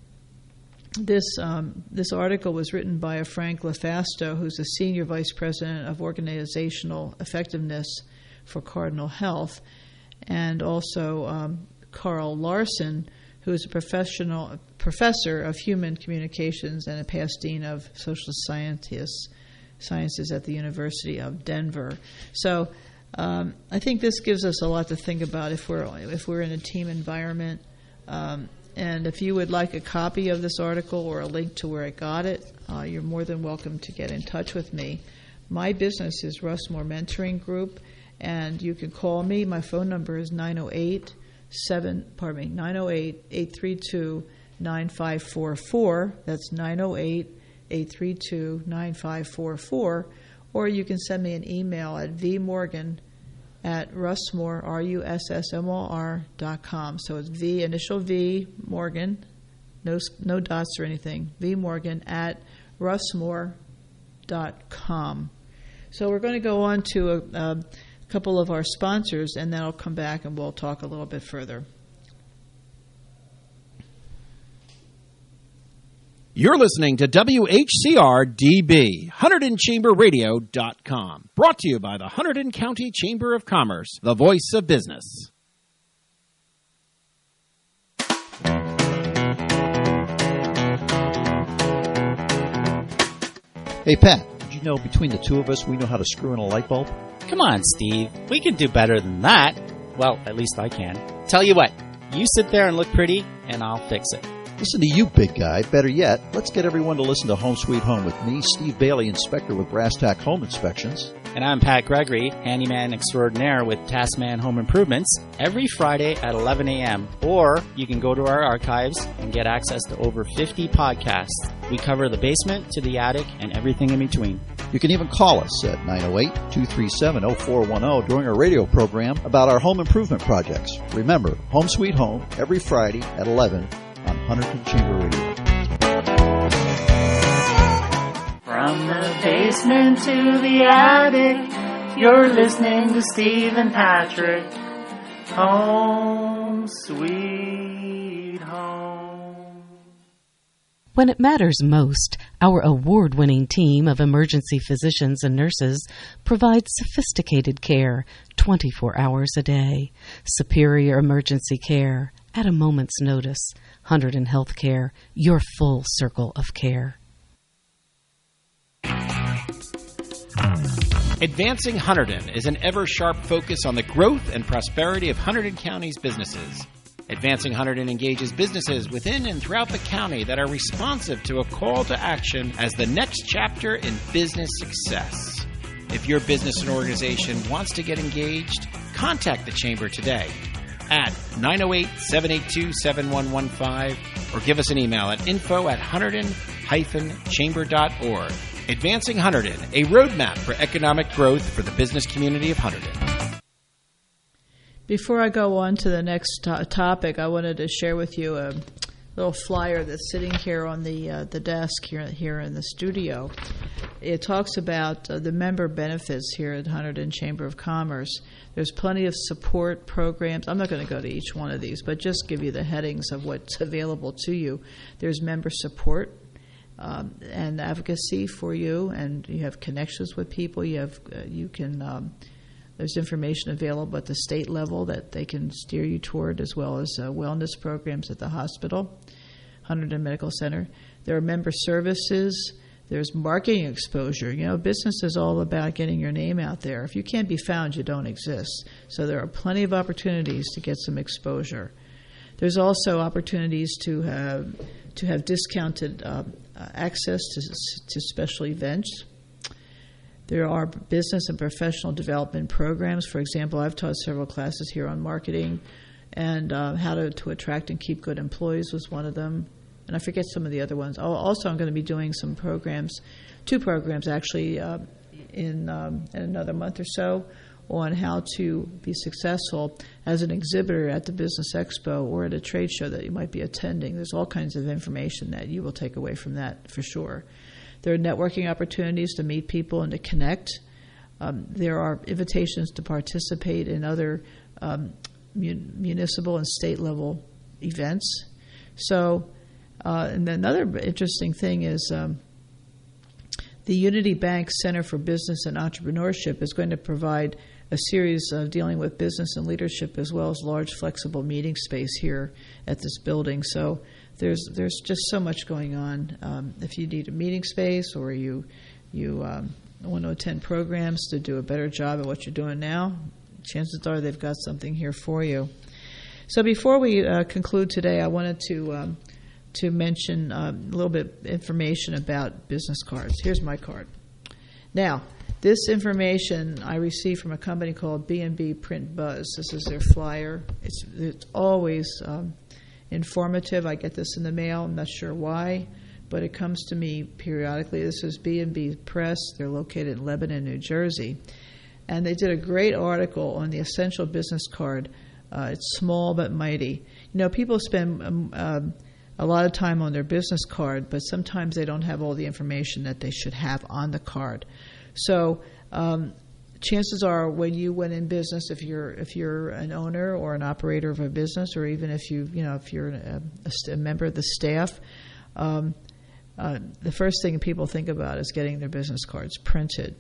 this um, this article was written by a Frank LaFasto, who's a senior vice president of organizational effectiveness for Cardinal Health, and also um, Carl Larson, who is a professional professor of human communications and a past dean of social scientists, sciences at the University of Denver. So um, I think this gives us a lot to think about if we're if we're in a team environment. Um, and if you would like a copy of this article or a link to where I got it, uh, you're more than welcome to get in touch with me. My business is Russmore Mentoring Group, and you can call me. My phone number is nine oh eight seven pardon me nine oh eight, eight three two, nine five four four. That's nine oh eight, eight three two, nine five four four. Or you can send me an email at vmorgan at russmore, R U S S M O R dot com. So it's V, initial V, Morgan, no no dots or anything, vmorgan at russmore dot com. So we're going to go on to a, a couple of our sponsors, and then I'll come back and we'll talk a little bit further. You're listening to W H C R D B, Hunterdon Chamber Radio dot com. Brought to you by the Hunterdon County Chamber of Commerce, the voice of business. Hey, Pat, did you know between the two of us we know how to screw in a light bulb? Come on, Steve. We can do better than that. Well, at least I can. Tell you what, you sit there and look pretty, and I'll fix it. Listen to you, big guy. Better yet, let's get everyone to listen to Home Sweet Home with me, Steve Bailey, inspector with Brass Tack Home Inspections. And I'm Pat Gregory, handyman extraordinaire with Taskman Home Improvements, every Friday at eleven a.m. Or you can go to our archives and get access to over fifty podcasts. We cover the basement to the attic and everything in between. You can even call us at nine oh eight, two three seven, oh four one oh during our radio program about our home improvement projects. Remember, Home Sweet Home, every Friday at eleven on Hunterdon Chamber Radio. From the basement to the attic, you're listening to Steve and Patrick. Home sweet home. When it matters most, our award-winning team of emergency physicians and nurses provides sophisticated care twenty-four hours a day. Superior emergency care at a moment's notice. Hunterdon Healthcare, your full circle of care. Advancing Hunterdon is an ever-sharp focus on the growth and prosperity of Hunterdon County's businesses. Advancing Hunterdon engages businesses within and throughout the county that are responsive to a call to action as the next chapter in business success. If your business and organization wants to get engaged, contact the Chamber today at nine oh eight, seven eight two, seven one one five or give us an email at info at hunterdon dash chamber dot org. Advancing Hunterdon, a roadmap for economic growth for the business community of Hunterdon. Before I go on to the next to- topic, I wanted to share with you a little flyer that's sitting here on the uh, the desk here here in the studio. It talks about uh, the member benefits here at Hunterdon Chamber of Commerce. There's plenty of support programs. I'm not going to go to each one of these, but just give you the headings of what's available to you. There's member support. Um, and advocacy for you, and you have connections with people. You have uh, you can um, there's information available at the state level that they can steer you toward, as well as uh, wellness programs at the hospital, Hunterdon Medical Center. There are member services. There's marketing exposure. You know, business is all about getting your name out there. If you can't be found, you don't exist. So there are plenty of opportunities to get some exposure. There's also opportunities to have to have discounted uh, access to, to special events. There are business and professional development programs. For example, I've taught several classes here on marketing, and uh, how to, to attract and keep good employees was one of them. And I forget some of the other ones. Also, I'm going to be doing some programs, two programs actually, uh, in, um, in another month or so, on how to be successful as an exhibitor at the Business Expo or at a trade show that you might be attending. There's all kinds of information that you will take away from that for sure. There are networking opportunities to meet people and to connect. Um, there are invitations to participate in other um, mun- municipal and state level events. So, uh, and another interesting thing is um, the Unity Bank Center for Business and Entrepreneurship is going to provide a series of dealing with business and leadership, as well as large flexible meeting space here at this building. So there's there's just so much going on. Um, if you need a meeting space, or you you um, want to attend programs to do a better job at what you're doing now, chances are they've got something here for you. So before we uh, conclude today, I wanted to um, to mention uh, a little bit information about business cards. Here's my card. Now, this information I received from a company called B and B Print Buzz. This is their flyer. It's it's always um, informative. I get this in the mail. I'm not sure why, but it comes to me periodically. This is B and B Press. They're located in Lebanon, New Jersey. And they did a great article on the essential business card. Uh, it's small but mighty. You know, people spend um, um, a lot of time on their business card, but sometimes they don't have all the information that they should have on the card. So um, chances are, when you went in business, if you're if you're an owner or an operator of a business, or even if you you know if you're a, a, a member of the staff, um, uh, the first thing people think about is getting their business cards printed.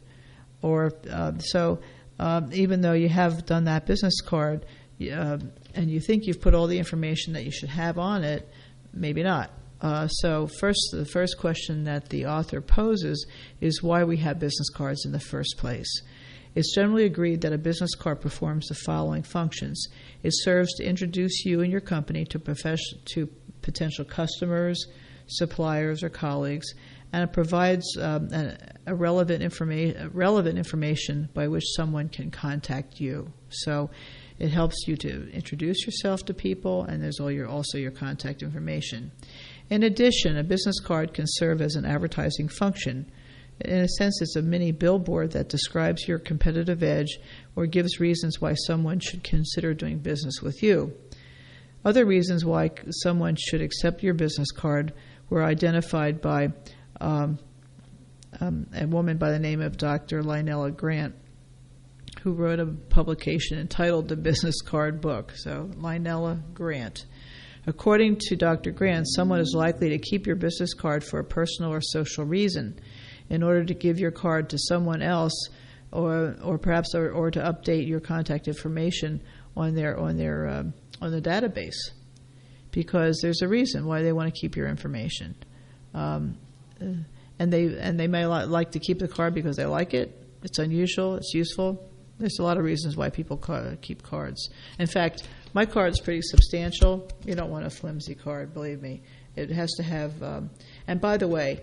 Or uh, so um, even though you have done that business card, uh, and you think you've put all the information that you should have on it, maybe not. Uh, so first, the first question that the author poses is why we have business cards in the first place. It's generally agreed that a business card performs the following functions. It serves to introduce you and your company to, profession, to potential customers, suppliers, or colleagues, and it provides um, a, a relevant, informa- relevant information by which someone can contact you. So it helps you to introduce yourself to people, and there's all your, also your contact information. In addition, a business card can serve as an advertising function. In a sense, it's a mini billboard that describes your competitive edge or gives reasons why someone should consider doing business with you. Other reasons why someone should accept your business card were identified by um, um, a woman by the name of Doctor Lynella Grant, who wrote a publication entitled The Business Card Book. So, Lynella Grant. According to Doctor Grant, someone is likely to keep your business card for a personal or social reason in order to give your card to someone else, or or perhaps or, or to update your contact information on their on their um, on the database, because there's a reason why they want to keep your information, um, and they and they may like to keep the card because they like it. It's unusual. It's useful. There's a lot of reasons why people ca- keep cards. In fact, my card's pretty substantial. You don't want a flimsy card, believe me. It has to have. Um, and by the way,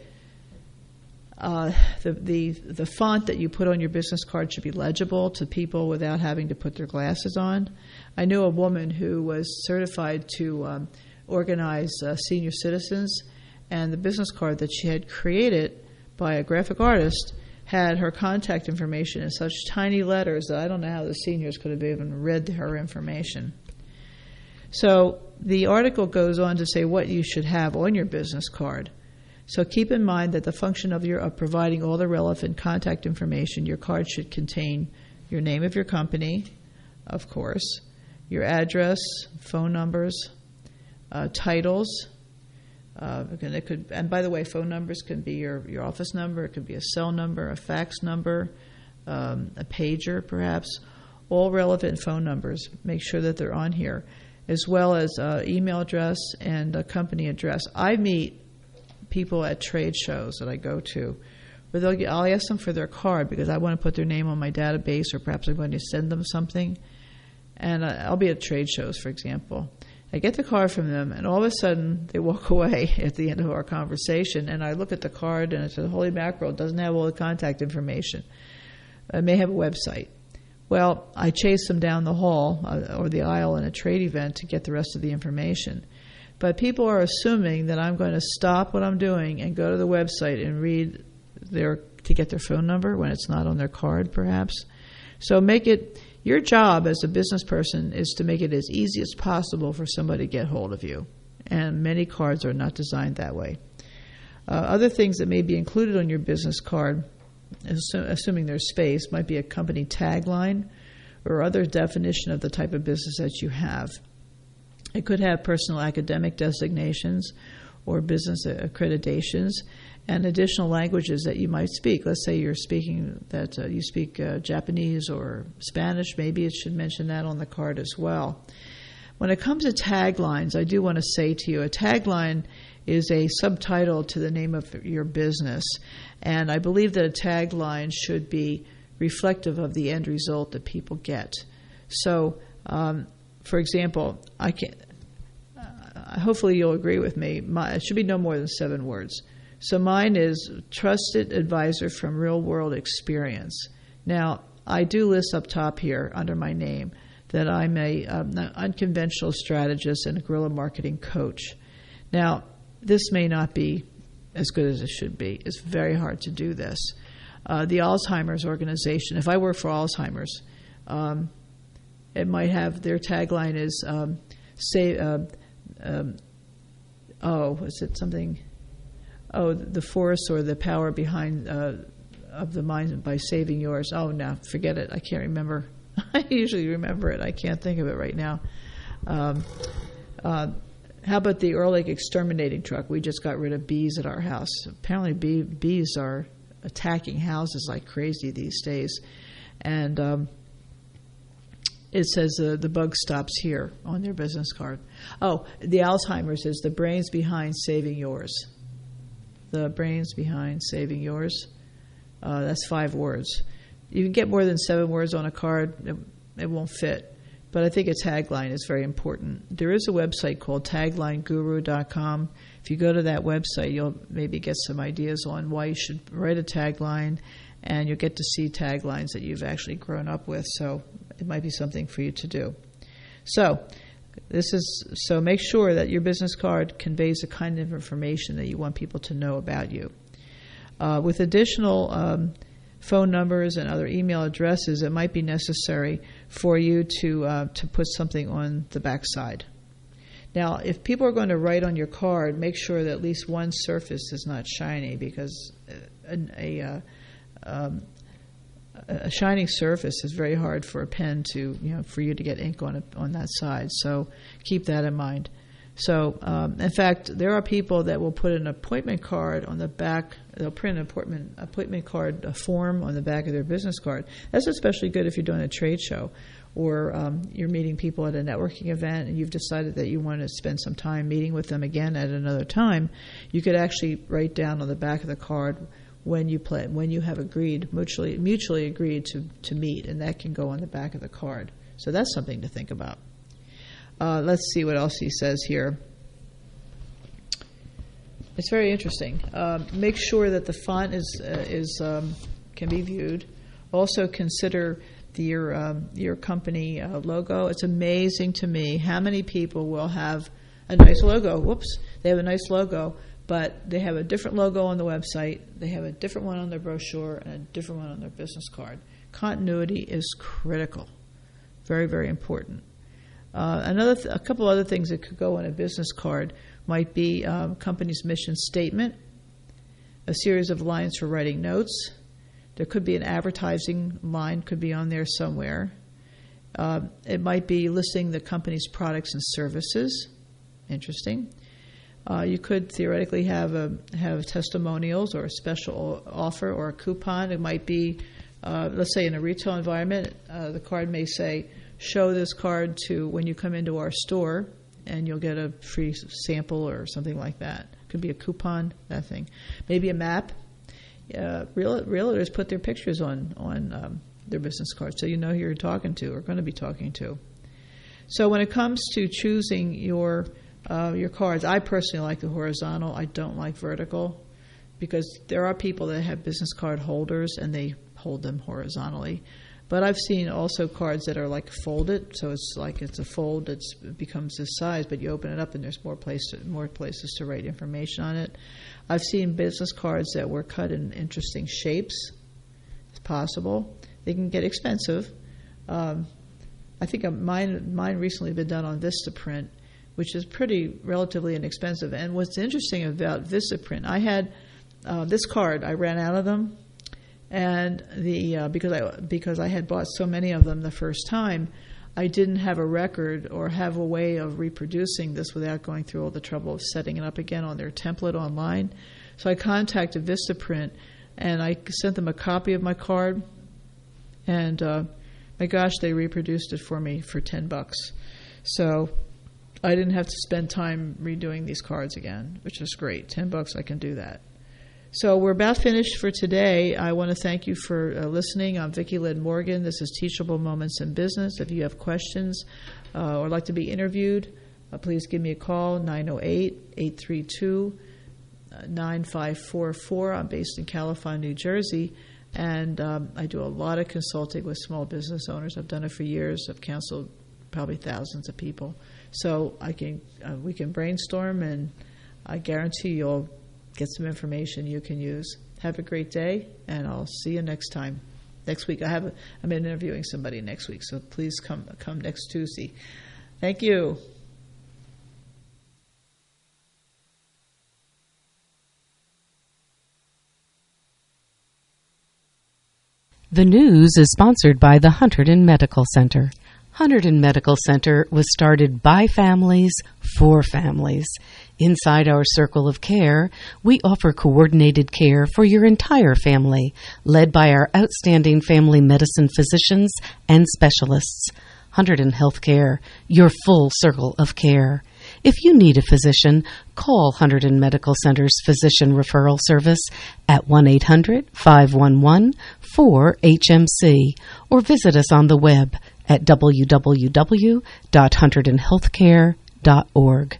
uh, the the the font that you put on your business card should be legible to people without having to put their glasses on. I knew a woman who was certified to um, organize uh, senior citizens, and the business card that she had created by a graphic artist had her contact information in such tiny letters that I don't know how the seniors could have even read her information. So the article goes on to say what you should have on your business card. So keep in mind that the function of your of providing all the relevant contact information, your card should contain your name of your company, of course, your address, phone numbers, uh, titles. Uh, and it could, and by the way, phone numbers can be your, your office number. It could be a cell number, a fax number, um, a pager, perhaps. All relevant phone numbers. Make sure that they're on here, as well as uh, email address and a company address. I meet people at trade shows that I go to, where they'll get, I'll ask them for their card because I want to put their name on my database, or perhaps I'm going to send them something. And uh, I'll be at trade shows, for example. I get the card from them, and all of a sudden they walk away at the end of our conversation, and I look at the card, and it says, holy mackerel, it doesn't have all the contact information. It may have a website. Well, I chase them down the hall uh, or the aisle in a trade event to get the rest of the information. But people are assuming that I'm going to stop what I'm doing and go to the website and read their to get their phone number when it's not on their card, perhaps. So make it... Your job as a business person is to make it as easy as possible for somebody to get hold of you. And many cards are not designed that way. Uh, other things that may be included on your business card, assu- assuming there's space, might be a company tagline or other definition of the type of business that you have. It could have personal academic designations or business accreditations, and additional languages that you might speak. Let's say you're speaking that uh, you speak uh, Japanese or Spanish. Maybe it should mention that on the card as well. When it comes to taglines, I do want to say to you, a tagline is a subtitle to the name of your business, and I believe that a tagline should be reflective of the end result that people get. So, um, for example, I can. Uh, hopefully, you'll agree with me. My, it should be no more than seven words. So mine is trusted advisor from real world experience. Now, I do list up top here under my name that I'm a um, unconventional strategist and a guerrilla marketing coach. Now, this may not be as good as it should be. It's very hard to do this. Uh, the Alzheimer's organization, if I work for Alzheimer's, um, it might have, their tagline is, um, say, uh, um, oh, is it something... Oh, the force or the power behind uh, of the mind by saving yours. Oh, no, forget it. I can't remember. I usually remember it. I can't think of it right now. Um, uh, how about the Ehrlich exterminating truck? We just got rid of bees at our house. Apparently bee, bees are attacking houses like crazy these days. And um, it says uh, the bug stops here on their business card. Oh, the Alzheimer's is the brains behind saving yours. The brains behind saving yours. Uh, that's five words. You can get more than seven words on a card. It, it won't fit. But I think a tagline is very important. There is a website called tagline guru dot com. If you go to that website, you'll maybe get some ideas on why you should write a tagline, and you'll get to see taglines that you've actually grown up with. So it might be something for you to do. So This is so make sure that your business card conveys the kind of information that you want people to know about you. Uh, with additional um, phone numbers and other email addresses, it might be necessary for you to uh, to put something on the back side. Now, if people are going to write on your card, make sure that at least one surface is not shiny, because a, a, um, a shining surface is very hard for a pen to, you know, for you to get ink on it, on that side. So keep that in mind. So, um, in fact, there are people that will put an appointment card on the back. They'll print an appointment appointment card a form on the back of their business card. That's especially good if you're doing a trade show, or um, you're meeting people at a networking event, and you've decided that you want to spend some time meeting with them again at another time. You could actually write down on the back of the card when you play, when you have agreed mutually mutually agreed to to meet, and that can go on the back of the card. So that's something to think about. Uh, let's see what else he says here. It's very interesting. Uh, make sure that the font is uh, is um, can be viewed. Also consider the, your um, your company uh, logo. It's amazing to me how many people will have a nice logo. Whoops, they have a nice logo, but they have a different logo on the website. They have a different one on their brochure and a different one on their business card. Continuity is critical. Very, very important. Uh, another, th- a couple other things that could go on a business card might be um, company's mission statement, a series of lines for writing notes. There could be an advertising line, could be on there somewhere. Uh, it might be listing the company's products and services. Interesting. Uh, you could theoretically have a, have testimonials or a special offer or a coupon. It might be, uh, let's say, in a retail environment, uh, the card may say, show this card to when you come into our store, and you'll get a free sample or something like that. Could be a coupon, that thing. Maybe a map. Uh, real, realtors put their pictures on on um, their business cards, so you know who you're talking to or going to be talking to. So when it comes to choosing your uh, your cards, I personally like the horizontal. I don't like vertical, because there are people that have business card holders and they hold them horizontally. But I've seen also cards that are like folded, so it's like it's a fold. It's, it becomes this size, but you open it up and there's more places, more places to write information on it. I've seen business cards that were cut in interesting shapes. It's possible. They can get expensive. Um, I think mine mine recently been done on Vistaprint, which is pretty relatively inexpensive. And what's interesting about Vistaprint, I had uh, this card. I ran out of them. And the uh, because I because I had bought so many of them the first time, I didn't have a record or have a way of reproducing this without going through all the trouble of setting it up again on their template online. So I contacted Vistaprint, and I sent them a copy of my card, and uh, my gosh, they reproduced it for me for ten bucks. So I didn't have to spend time redoing these cards again, which is great. Ten bucks, I can do that. So we're about finished for today. I want to thank you for uh, listening. I'm Vicki Lynn Morgan. This is Teachable Moments in Business. If you have questions uh, or like to be interviewed, uh, please give me a call, nine oh eight, eight three two, nine five four four. I'm based in Califine, New Jersey, and um, I do a lot of consulting with small business owners. I've done it for years. I've counseled probably thousands of people. So I can uh, we can brainstorm, and I guarantee you'll get some information you can use. Have a great day, and I'll see you next time. Next week, I have a, I'm interviewing somebody next week, so please come come next Tuesday. Thank you. The news is sponsored by the Hunterdon Medical Center. Hunterdon Medical Center was started by families for families. Inside our circle of care, we offer coordinated care for your entire family, led by our outstanding family medicine physicians and specialists. Hunterdon Healthcare, your full circle of care. If you need a physician, call Hunterdon Medical Center's Physician Referral Service at one eight hundred, five one one, four H M C or visit us on the web at w w w dot hunterdon healthcare dot org.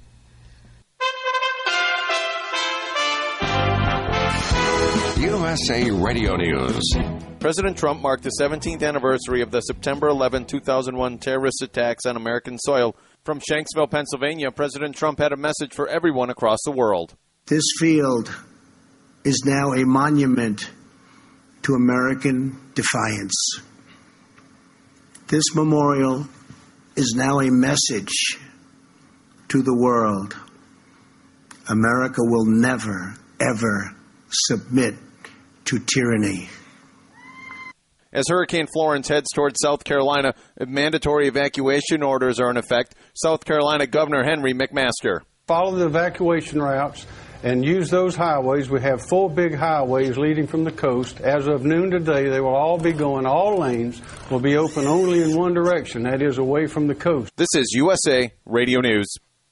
U S A Radio News. President Trump marked the seventeenth anniversary of the September eleventh, two thousand one terrorist attacks on American soil. From Shanksville, Pennsylvania, President Trump had a message for everyone across the world. This field is now a monument to American defiance. This memorial is now a message to the world. America will never, ever submit to tyranny. As Hurricane Florence heads towards South Carolina, mandatory evacuation orders are in effect. South Carolina Governor Henry McMaster. Follow the evacuation routes and use those highways. We have four big highways leading from the coast. As of noon today, they will all be going, all lanes will be open only in one direction, that is away from the coast. This is U S A Radio News.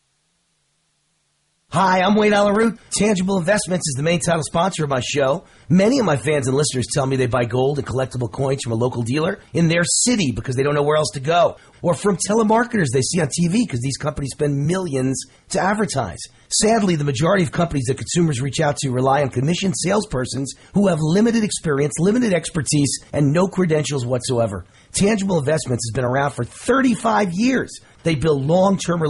Hi, I'm Wayne Alaroot. Tangible Investments is the main title sponsor of my show. Many of my fans and listeners tell me they buy gold and collectible coins from a local dealer in their city because they don't know where else to go. Or from telemarketers they see on T V because these companies spend millions to advertise. Sadly, the majority of companies that consumers reach out to rely on commissioned salespersons who have limited experience, limited expertise, and no credentials whatsoever. Tangible Investments has been around for thirty-five years. They build long-term relationships